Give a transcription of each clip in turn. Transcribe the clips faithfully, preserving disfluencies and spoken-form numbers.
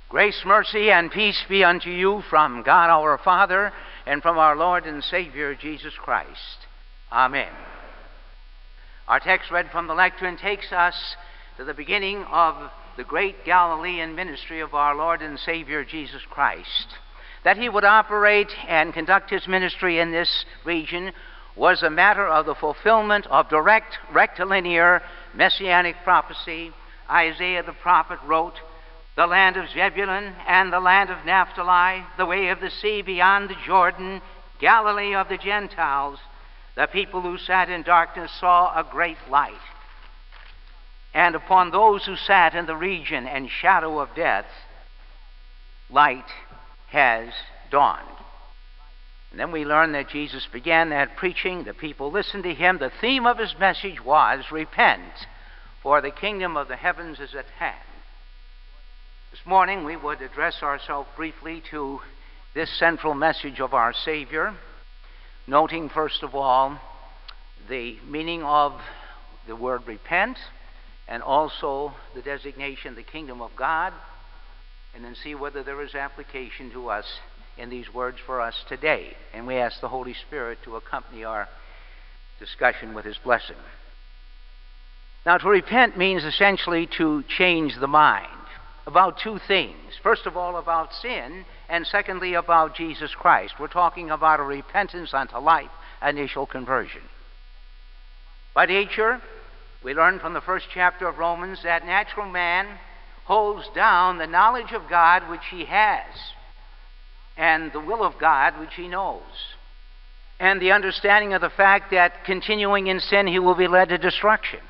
Grace, mercy, and peace be unto you from God our Father and from our Lord and Savior Jesus Christ. Amen. Our text read from the lectern takes us to the beginning of the great Galilean ministry of our Lord and Savior Jesus Christ. That he would operate and conduct his ministry in this region was a matter of the fulfillment of direct, rectilinear, messianic prophecy. Isaiah the prophet wrote, "The land of Zebulun and the land of Naphtali, the way of the sea beyond the Jordan, Galilee of the Gentiles, the people who sat in darkness saw a great light. And upon those who sat in the region and shadow of death, light has dawned." And then we learn that Jesus began that preaching. The people listened to him. The theme of his message was, "Repent, for the kingdom of the heavens is at hand." This morning we would address ourselves briefly to this central message of our Savior, noting first of all the meaning of the word repent and also the designation the kingdom of God, and then see whether there is application to us in these words for us today. And we ask the Holy Spirit to accompany our discussion with his blessing. Now, to repent means essentially to change the mind about two things. First of all, about sin, and secondly, about Jesus Christ. We're talking about a repentance unto life, initial conversion. By nature, we learn from the first chapter of Romans that natural man holds down the knowledge of God which he has, and the will of God which he knows, and the understanding of the fact that continuing in sin he will be led to destruction.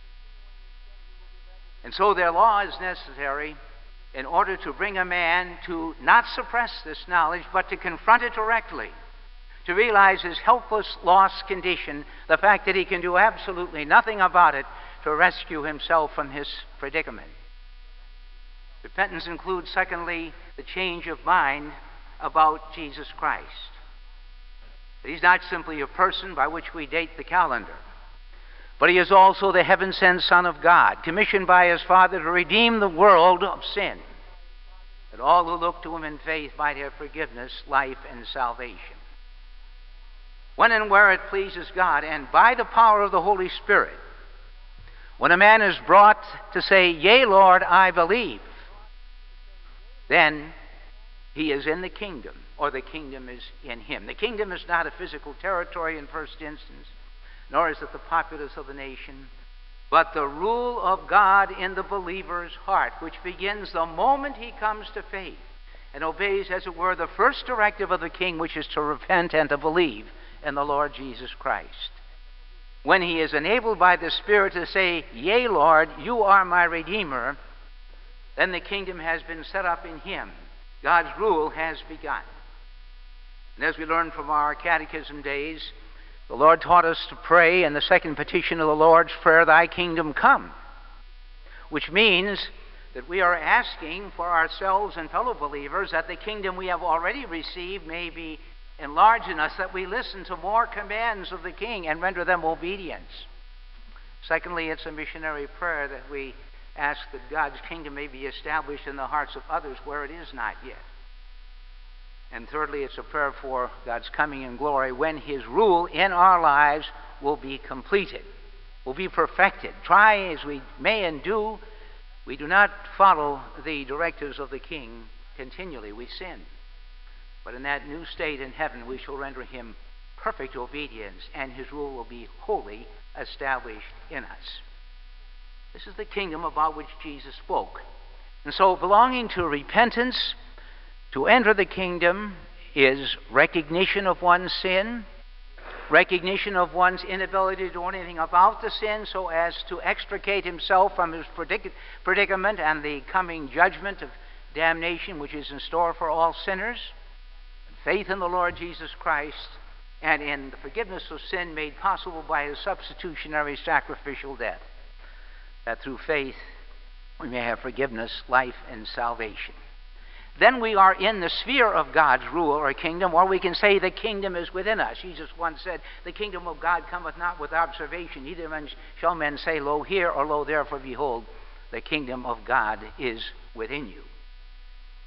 And so their law is necessary in order to bring a man to not suppress this knowledge, but to confront it directly, to realize his helpless, lost condition, the fact that he can do absolutely nothing about it to rescue himself from his predicament. Repentance includes, secondly, the change of mind about Jesus Christ. But he's not simply a person by which we date the calendar, but he is also the heaven-sent Son of God, commissioned by his Father to redeem the world of sin, that all who look to him in faith might have forgiveness, life, and salvation. When and where it pleases God, and by the power of the Holy Spirit, when a man is brought to say, "Yea, Lord, I believe," then he is in the kingdom, or the kingdom is in him. The kingdom is not a physical territory in first instance, nor is it the populace of the nation, but the rule of God in the believer's heart, which begins the moment he comes to faith and obeys, as it were, the first directive of the King, which is to repent and to believe in the Lord Jesus Christ. When he is enabled by the Spirit to say, "Yea, Lord, you are my Redeemer," then the kingdom has been set up in him. God's rule has begun. And as we learned from our catechism days, the Lord taught us to pray in the second petition of the Lord's Prayer, "Thy kingdom come," which means that we are asking for ourselves and fellow believers that the kingdom we have already received may be enlarged in us, that we listen to more commands of the King and render them obedience. Secondly, it's a missionary prayer that we ask that God's kingdom may be established in the hearts of others where it is not yet. And thirdly, it's a prayer for God's coming in glory, when his rule in our lives will be completed, will be perfected. Try as we may and do, we do not follow the directives of the King continually. We sin. But in that new state in heaven, we shall render him perfect obedience, and his rule will be wholly established in us. This is the kingdom about which Jesus spoke. And so belonging to repentance, to enter the kingdom, is recognition of one's sin, recognition of one's inability to do anything about the sin so as to extricate himself from his predic- predicament and the coming judgment of damnation which is in store for all sinners. Faith in the Lord Jesus Christ and in the forgiveness of sin made possible by his substitutionary sacrificial death, that through faith we may have forgiveness, life, and salvation. Then we are in the sphere of God's rule or kingdom, or we can say the kingdom is within us. Jesus once said, "The kingdom of God cometh not with observation, neither men shall men say, Lo here, or Lo there, for behold, the kingdom of God is within you."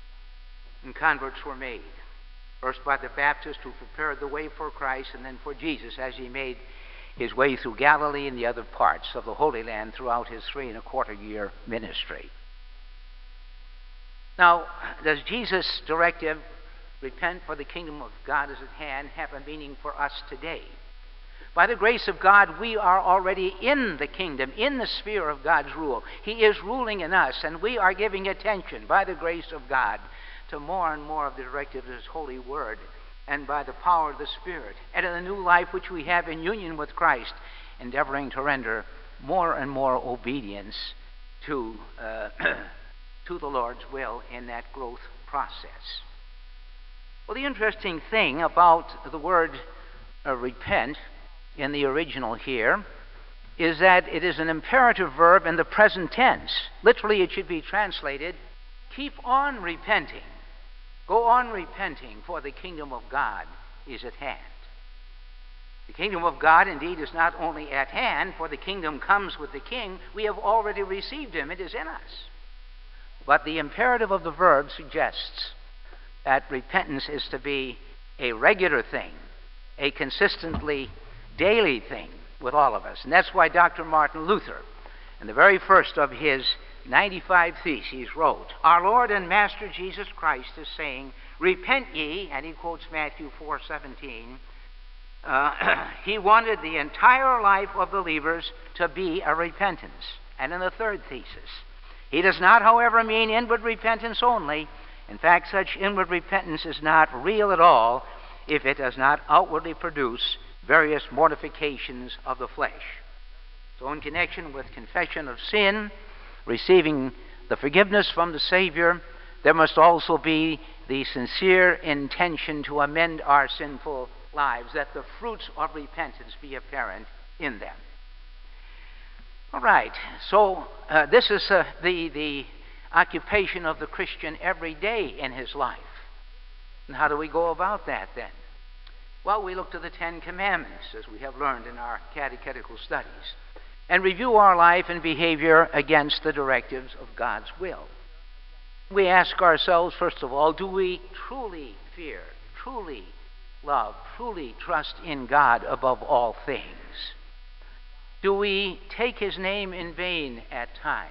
and converts were made. First by the Baptist who prepared the way for Christ, and then for Jesus as he made his way through Galilee and the other parts of the Holy Land throughout his three and a quarter year ministry. Now, does Jesus' directive, repent for the kingdom of God is at hand, have a meaning for us today? By the grace of God, we are already in the kingdom, in the sphere of God's rule. He is ruling in us, and we are giving attention, by the grace of God, to more and more of the directive of his holy word, and by the power of the Spirit, and in the new life which we have in union with Christ, endeavoring to render more and more obedience to, uh, to the Lord's will in that growth process. Well, the interesting thing about the word uh, repent in the original here is that it is an imperative verb in the present tense. Literally, it should be translated, keep on repenting. Go on repenting, for the kingdom of God is at hand. The kingdom of God, indeed, is not only at hand, for the kingdom comes with the king. We have already received him. It is in us. But the imperative of the verb suggests that repentance is to be a regular thing, a consistently daily thing with all of us. And that's why Doctor Martin Luther, in the very first of his ninety-five Theses, wrote, our Lord and Master Jesus Christ is saying, repent ye, and he quotes Matthew four seventeen. Uh, he wanted the entire life of believers to be a repentance. And in the third thesis, he does not, however, mean inward repentance only. In fact, such inward repentance is not real at all if it does not outwardly produce various mortifications of the flesh. So in connection with confession of sin, receiving the forgiveness from the Savior, there must also be the sincere intention to amend our sinful lives, that the fruits of repentance be apparent in them. All right, so uh, this is uh, the, the occupation of the Christian every day in his life. And how do we go about that then? Well, we look to the Ten Commandments, as we have learned in our catechetical studies, and review our life and behavior against the directives of God's will. We ask ourselves, first of all, do we truly fear, truly love, truly trust in God above all things? Do we take his name in vain at times?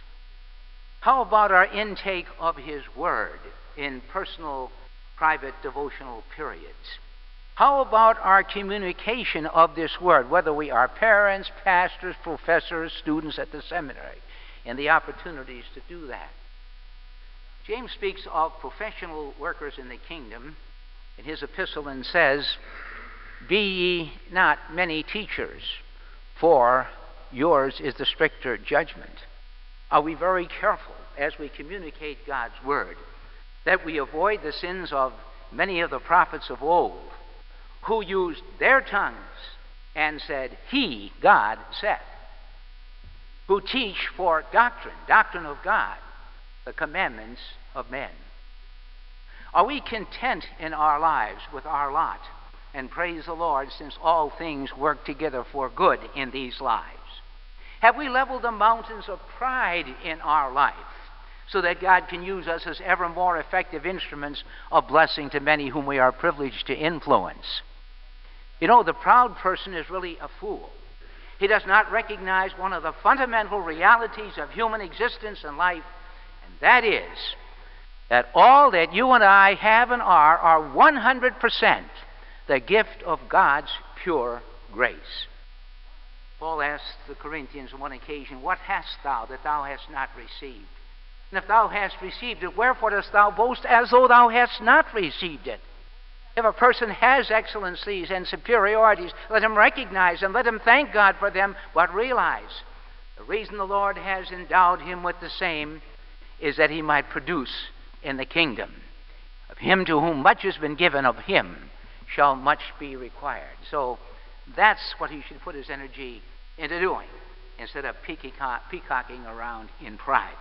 How about our intake of his word in personal, private, devotional periods? How about our communication of this word, whether we are parents, pastors, professors, students at the seminary, and the opportunities to do that? James speaks of professional workers in the kingdom in his epistle and says, be ye not many teachers, for yours is the stricter judgment. Are we very careful as we communicate God's word that we avoid the sins of many of the prophets of old, who used their tongues and said, he, God, said, who teach for doctrine, doctrine of God, the commandments of men? Are we content in our lives with our lot? And praise the Lord, since all things work together for good in these lives. Have we leveled the mountains of pride in our life so that God can use us as ever more effective instruments of blessing to many whom we are privileged to influence? You know, the proud person is really a fool. He does not recognize one of the fundamental realities of human existence and life, and that is that all that you and I have and are are one hundred percent the gift of God's pure grace. Paul asked the Corinthians on one occasion, what hast thou that thou hast not received? And if thou hast received it, wherefore dost thou boast as though thou hast not received it? If a person has excellencies and superiorities, let him recognize them, let him thank God for them, but realize the reason the Lord has endowed him with the same is that he might produce in the kingdom. Of him to whom much has been given, of him shall much be required. So that's what he should put his energy into doing, instead of peacocking around in pride.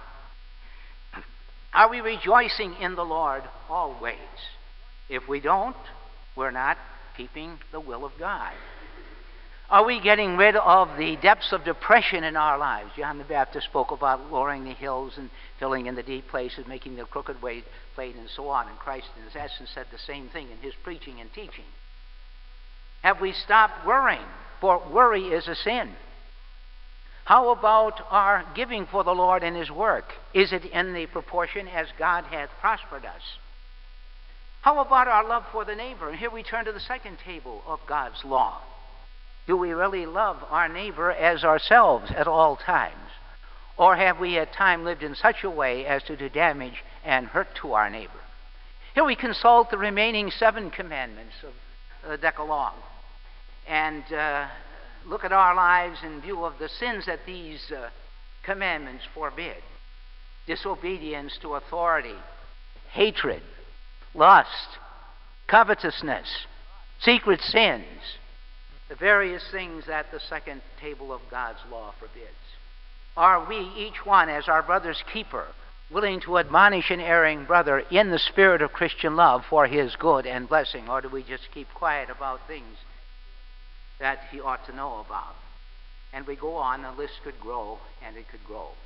Are we rejoicing in the Lord always? If we don't, we're not keeping the will of God. Are we getting rid of the depths of depression in our lives? John the Baptist spoke about lowering the hills and filling in the deep places, making the crooked way plain, and so on. And Christ, in his essence, said the same thing in his preaching and teaching. Have we stopped worrying? For worry is a sin. How about our giving for the Lord and his work? Is it in the proportion as God hath prospered us? How about our love for the neighbor? And here we turn to the second table of God's law. Do we really love our neighbor as ourselves at all times? Or have we at times lived in such a way as to do damage and hurt to our neighbor? Here we consult the remaining seven commandments of the Decalogue and uh, look at our lives in view of the sins that these uh, commandments forbid. Disobedience to authority, hatred, lust, covetousness, secret sins, the various things that the second table of God's law forbids. Are we, each one, as our brother's keeper, willing to admonish an erring brother in the spirit of Christian love for his good and blessing, or do we just keep quiet about things that he ought to know about? And we go on, the list could grow, and it could grow.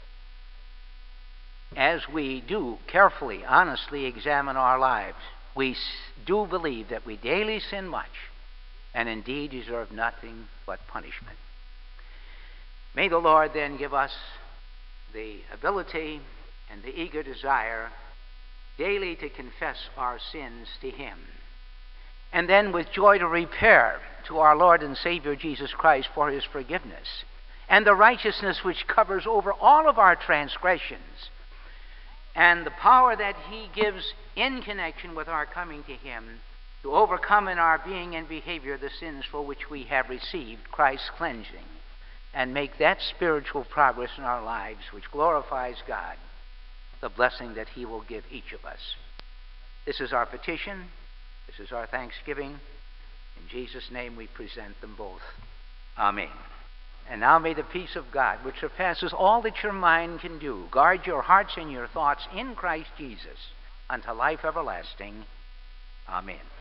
As we do carefully, honestly examine our lives, we do believe that we daily sin much, and indeed deserve nothing but punishment. May the Lord then give us the ability and the eager desire daily to confess our sins to him, and then with joy to repair to our Lord and Savior Jesus Christ for his forgiveness and the righteousness which covers over all of our transgressions, and the power that he gives in connection with our coming to him to overcome in our being and behavior the sins for which we have received Christ's cleansing, and make that spiritual progress in our lives which glorifies God, the blessing that he will give each of us. This is our petition. This is our thanksgiving. In Jesus' name we present them both. Amen. And now may the peace of God, which surpasses all that your mind can do, guard your hearts and your thoughts in Christ Jesus unto life everlasting. Amen.